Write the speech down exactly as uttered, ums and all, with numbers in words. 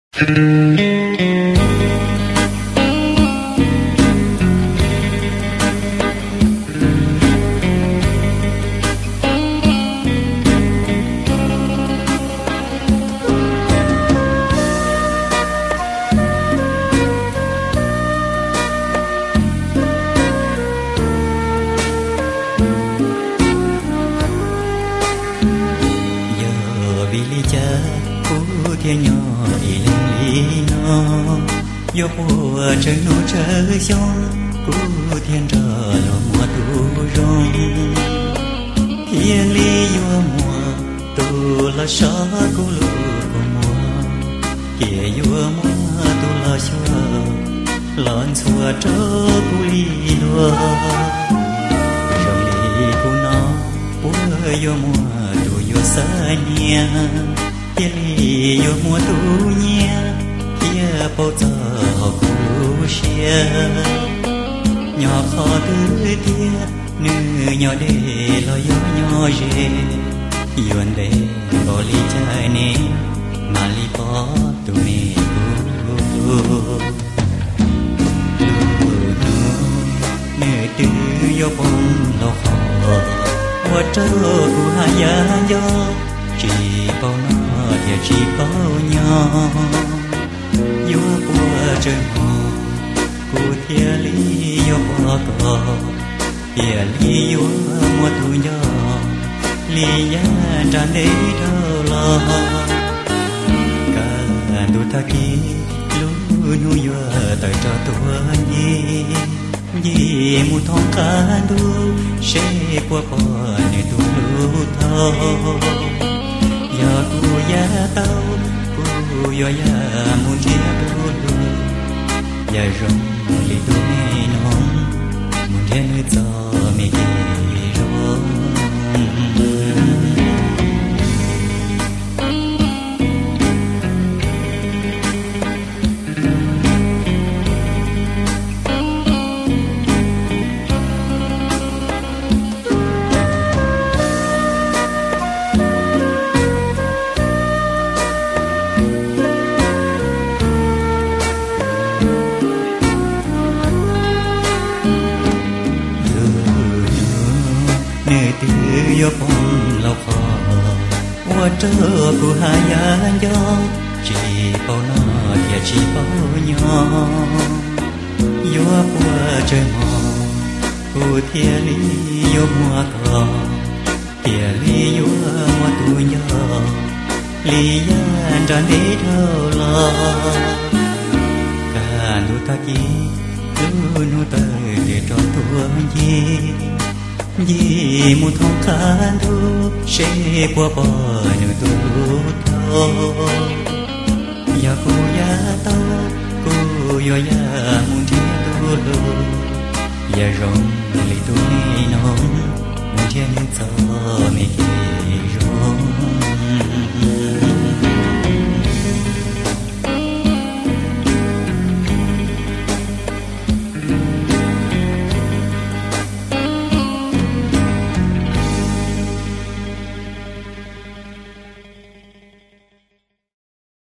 thiên nhỏ đi lên lý nó yo bùa trời nô trời giông cú thiên trở lo mùa tu rong thiên lý yo mùa tu là sa cú lu cú mùa kia yo mùa tu là xua lon xua trơ cú lý lúa rong lý cú nó bùa yo mùa tu yo sa nia li yo mùa tu nhia kia bao giờ cũ xia nhỏ khó cứ tia nữ nhỏ để lo yo nhỏ dễ yuan để bỏ li trái nè mà li bỏ tu mê cu nữ tư yo bông lo khó hoa trơ cu hai ya yo chỉ bao nó thì chỉ bao nhau yêu của trời mò của thiên lý yêu bỏ cỏ thiên lý yêu mùa tu nhỏ lý ya tràn đầy thơ lo cả tu ta kia lu nu yêu tại cho tua nhi nhi mu thong cả tu sẽ qua bỏ để tu lu thơ ya ku ya tao ku yo ya mun dia tu lu ya rong li tu ne non mun dia ne zo me ki rong yo bông lâu khó hoa trơ của hai ya yo chỉ bao nó thì chỉ bao nhỏ yo qua trời mò của thiên lý yo mùa cỏ thiên lý yo mùa tu nhỏ lý ya tràn đầy thơ lo cả nu ta ki lu nu tới để cho tua gì vì một thong khăn thu sẽ qua bờ nơi tu thơ ya cô ya tao cô yo ya muốn thiên tu lu ya rong li tu ni non muốn thiên cho mi ki rong